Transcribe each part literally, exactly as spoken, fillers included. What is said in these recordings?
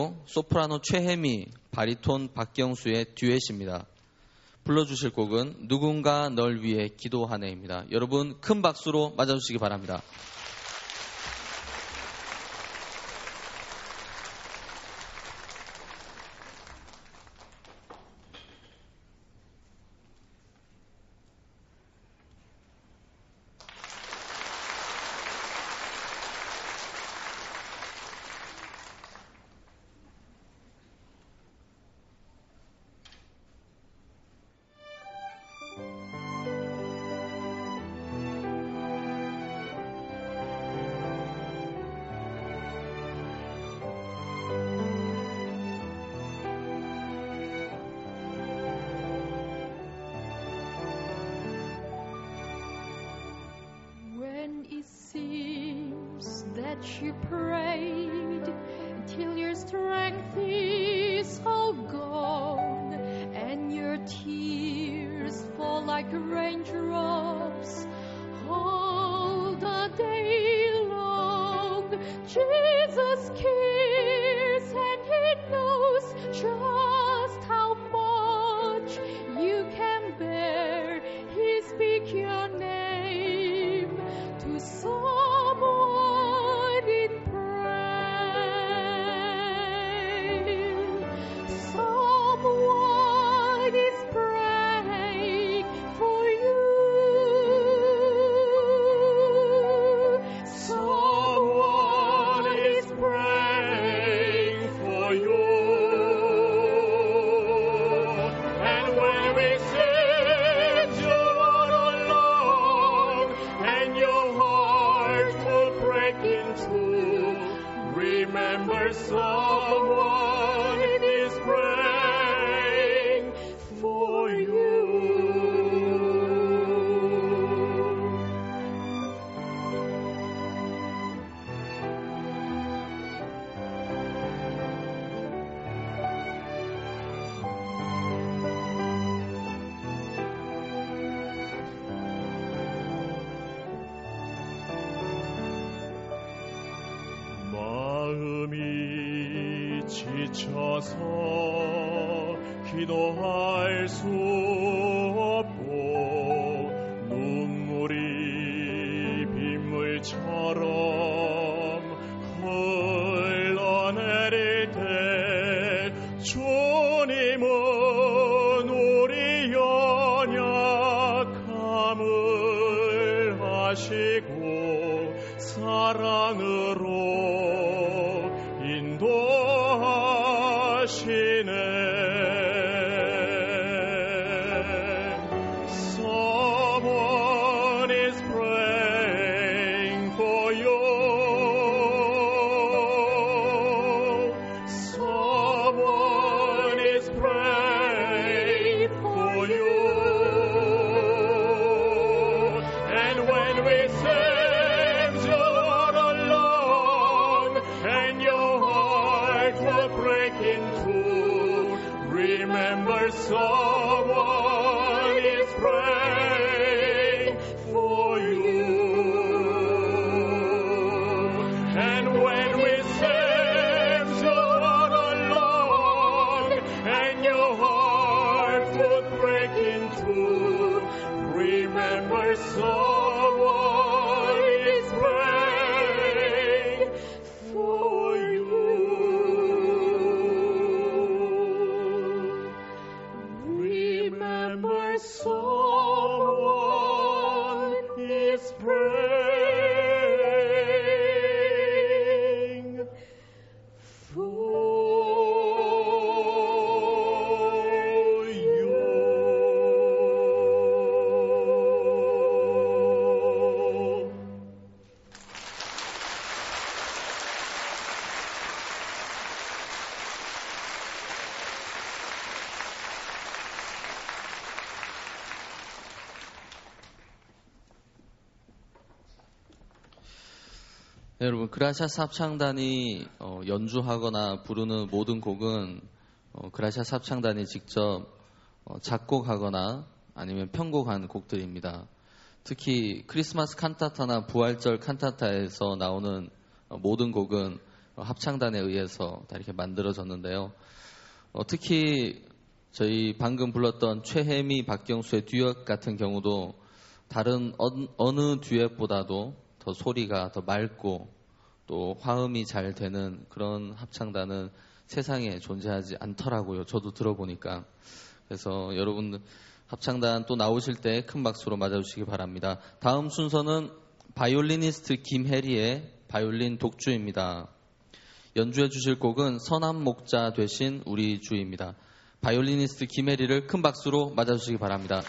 소프라노 최혜미, 바리톤 박경수의 듀엣입니다. 불러주실 곡은 누군가 널 위해 기도하네입니다. 여러분 큰 박수로 맞아주시기 바랍니다. It seems that you prayed till your strength is all gone, and your tears fall like raindrops all the day long. Jesus cares, and He knows just how much you can bear. He speaks your name to someone in prayer. Someone is praying for you. Someone is praying for you. And when we said you're all alone and your heart will break in two, remember someone is praying for you. 마음이 지쳐서 기도할 수 없고 눈물이 빗물처럼 흘러내릴 때 주님은 우리 연약함을 아시고 사랑으로 인도하시네. Someone is praying for you. Someone is praying for you. And when we say you're alone and your heart will break in two, remember someone is praying for you. And when we say you're all alone and your heart will break in two, remember someone is praying for you. Remember someone is praying for you. 네, 여러분 그라시아스 합창단이 어, 연주하거나 부르는 모든 곡은 어, 그라시아스 합창단이 직접 어, 작곡하거나 아니면 편곡한 곡들입니다. 특히 크리스마스 칸타타나 부활절 칸타타에서 나오는 어, 모든 곡은 어, 합창단에 의해서 다 이렇게 만들어졌는데요. 어, 특히 저희 방금 불렀던 최혜미, 박경수의 듀엣 같은 경우도 다른 어, 어느 듀엣보다도 더 소리가 더 맑고 또 화음이 잘 되는 그런 합창단은 세상에 존재하지 않더라고요. 저도 들어보니까. 그래서 여러분 합창단 또 나오실 때 큰 박수로 맞아주시기 바랍니다. 다음 순서는 바이올리니스트 김혜리의 바이올린 독주입니다. 연주해 주실 곡은 선한 목자 되신 우리 주입니다. 바이올리니스트 김혜리를 큰 박수로 맞아주시기 바랍니다.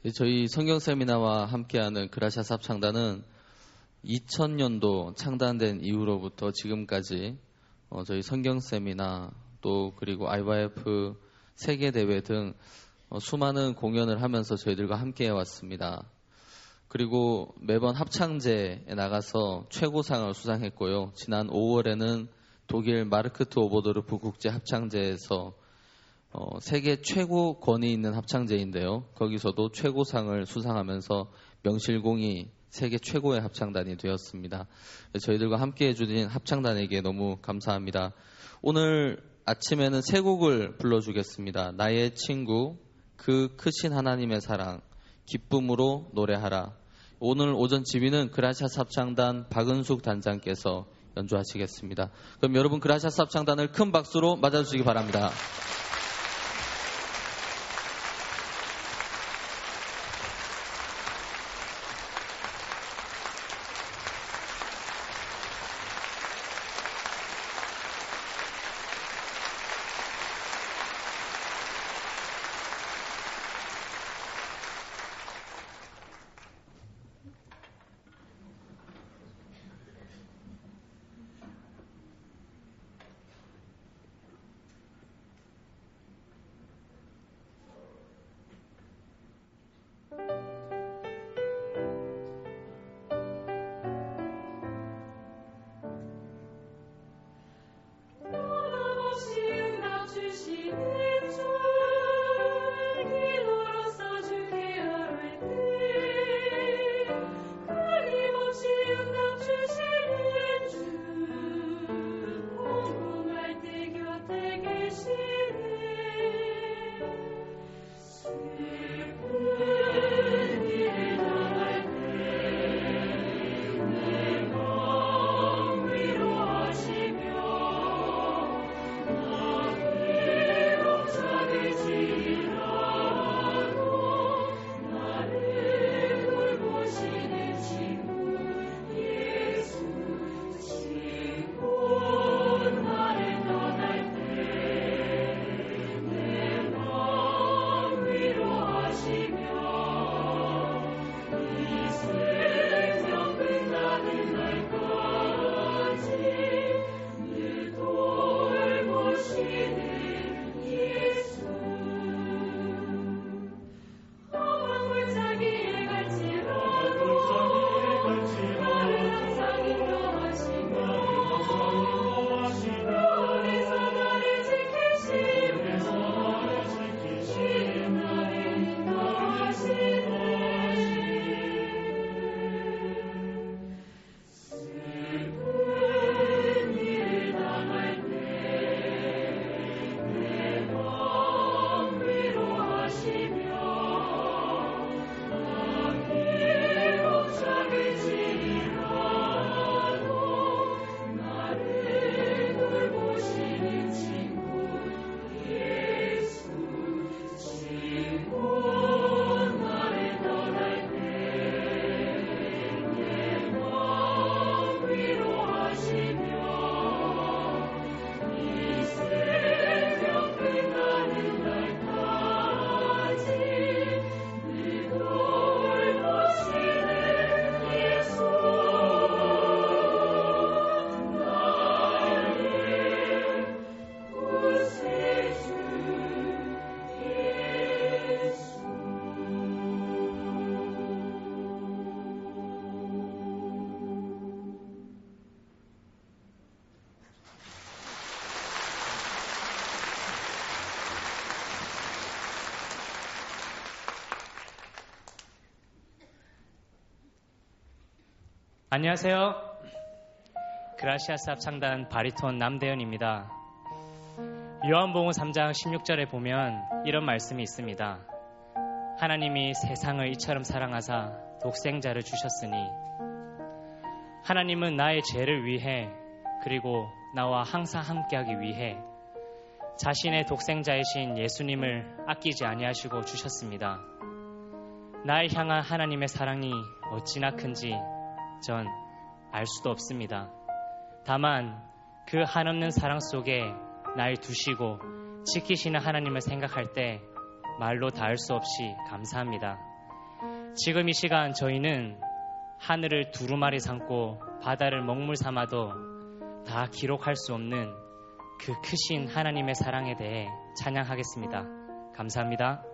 저희 성경 세미나와 함께하는 그라시아스 합창단은 이천 년도 창단된 이후로부터 지금까지 어, 저희 성경 세미나 또 그리고 아이와이에프 세계 대회 등 어, 수많은 공연을 하면서 저희들과 함께 해왔습니다. 그리고 매번 합창제에 나가서 최고상을 수상했고요. 지난 오월에는 독일 마르크트 오버도르프 국제 합창제에서 어, 세계 최고 권위 있는 합창제인데요. 거기서도 최고상을 수상하면서 명실공히 세계 최고의 합창단이 되었습니다. 저희들과 함께 해주신 합창단에게 너무 감사합니다. 오늘 아침에는 세 곡을 불러주겠습니다. 나의 친구, 그 크신 하나님의 사랑, 기쁨으로 노래하라. 오늘 오전 지휘는 그라시아스 합창단 박은숙 단장께서 연주하시겠습니다. 그럼 여러분 그라시아스 합창단을 큰 박수로 맞아주시기 바랍니다. 안녕하세요. 그라시아스 합창단 바리톤 남대현입니다. 요한복음 삼 장 십육 절에 보면 이런 말씀이 있습니다. 하나님이 세상을 이처럼 사랑하사 독생자를 주셨으니 하나님은 나의 죄를 위해 그리고 나와 항상 함께하기 위해 자신의 독생자이신 예수님을 아끼지 아니하시고 주셨습니다. 나를 향한 하나님의 사랑이 어찌나 큰지 전 알 수도 없습니다. 다만 그 한없는 사랑 속에 날 두시고 지키시는 하나님을 생각할 때 말로 닿을 수 없이 감사합니다. 지금 이 시간 저희는 하늘을 두루마리 삼고 바다를 먹물 삼아도 다 기록할 수 없는 그 크신 하나님의 사랑에 대해 찬양하겠습니다. 감사합니다.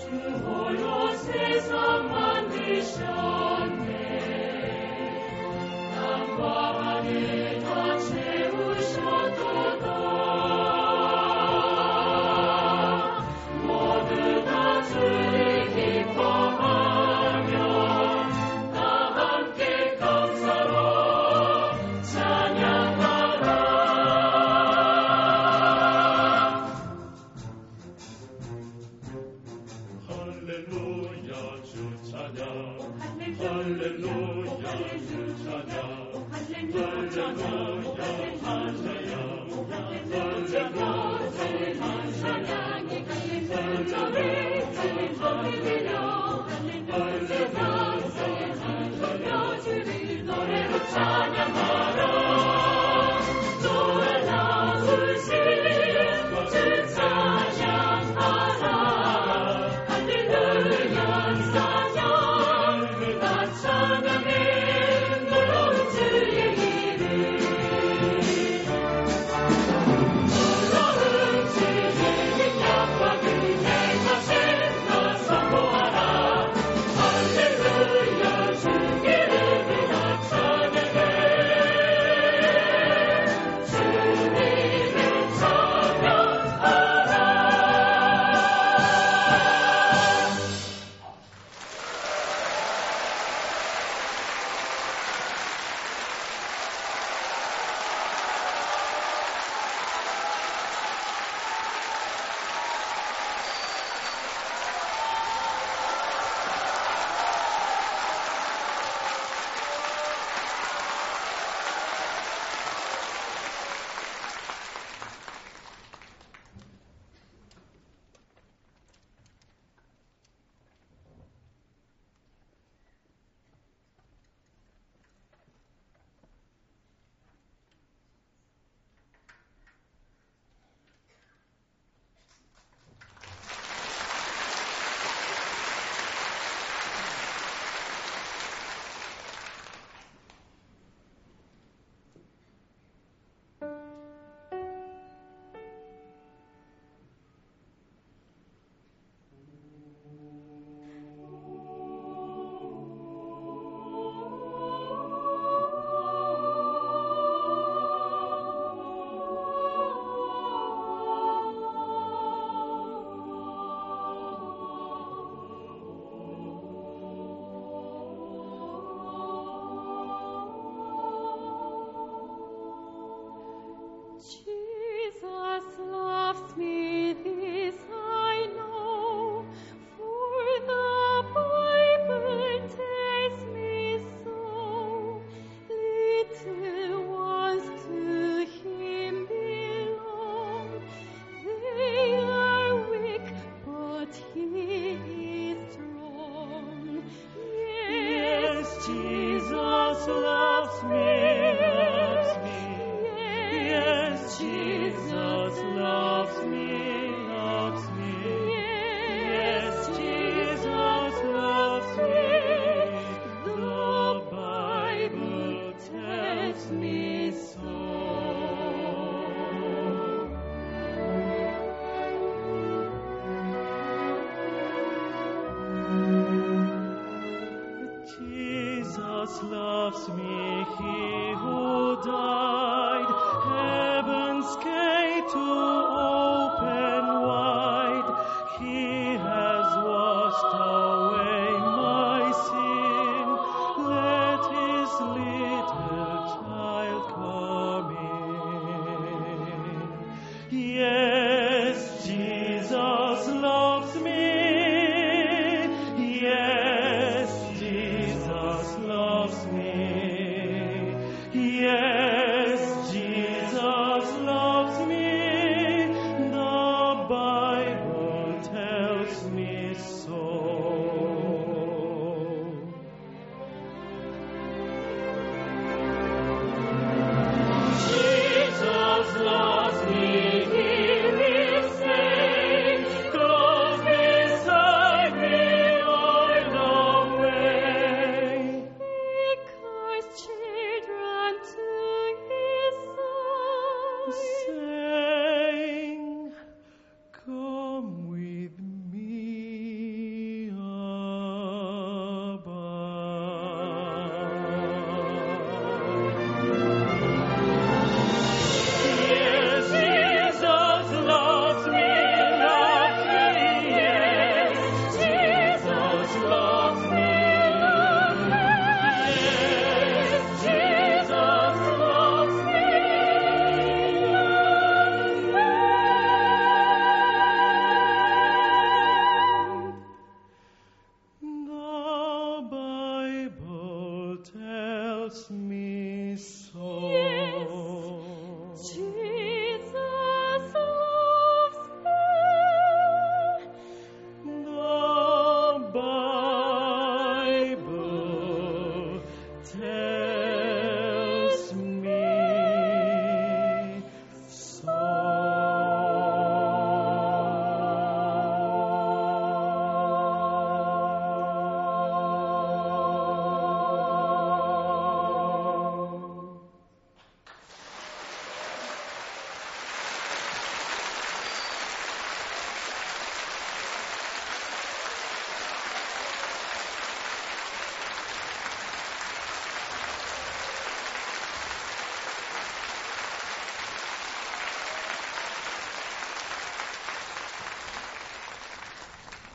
Yeah.